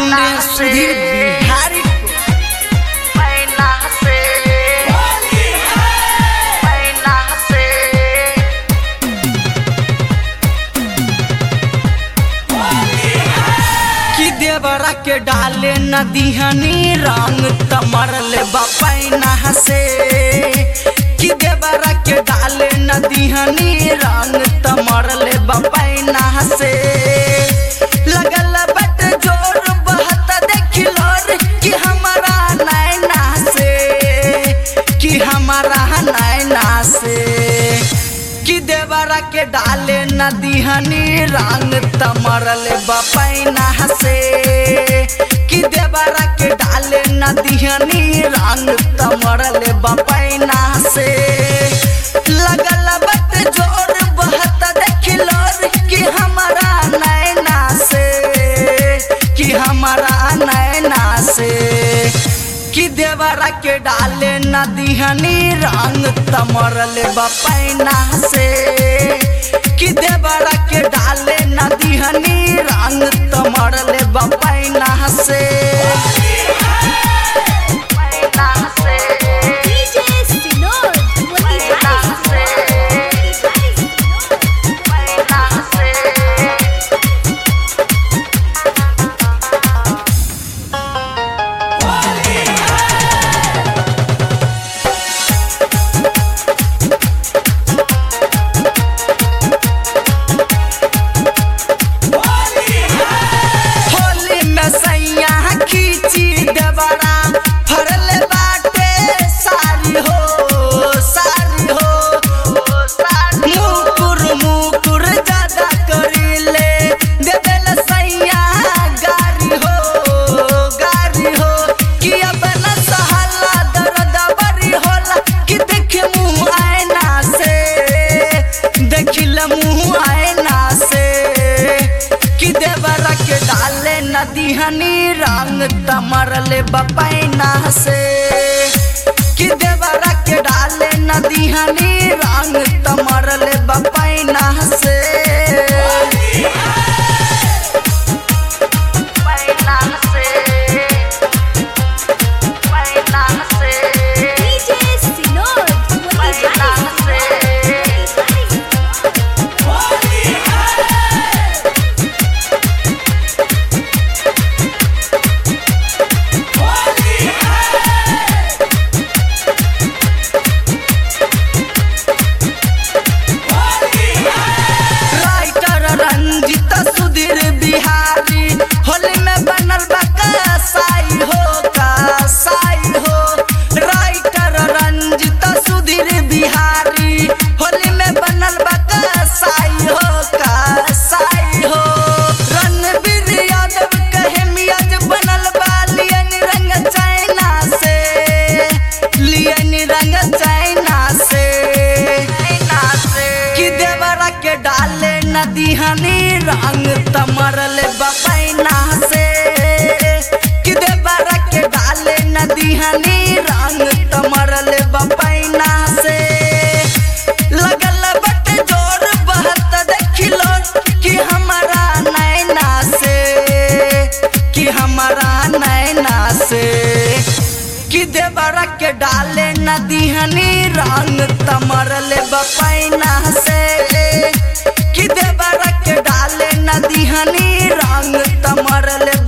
पांडे सुधीर बिहारी देवरा के डाले नदिहनी रंग तमरल बपैना से कि देवरा के डाले नदिहनी रंग तमरल बपैना से लगल बट जोर बहत देखिलोर कि हमारा नैना से कि हमारा नैना से कि देवरा के डाले नदिहनी रंग तमरल बपैना से कि देवरा के डाले नदिहनी रंग तमरल बपैना से लगल बट जोर बहत देखिलोर कि हमारा नैना से कि हमारा नैना से कि देवरा के डाले नदिहनी रंग तमरल बपैना से कि देवरा के डाले नदिहनी रंग तमरल बपैना से नदिहनी रंग तमरल बपैना से कि देवरा के डाले नदिहनी रंग तमरल बपैना से नदिहनी रंग तमरल बपैना से कि देवरा के डाले नदिहनी रंग तमरल बपैना से लगल बट जोर बहत देखिलो कि हमारा नैना से कि हमारा नैना से कि देवरा के डाले नदिहनी रंग तमरल बपैना से कि देवरा के डाले नदिहनी रंग तमरल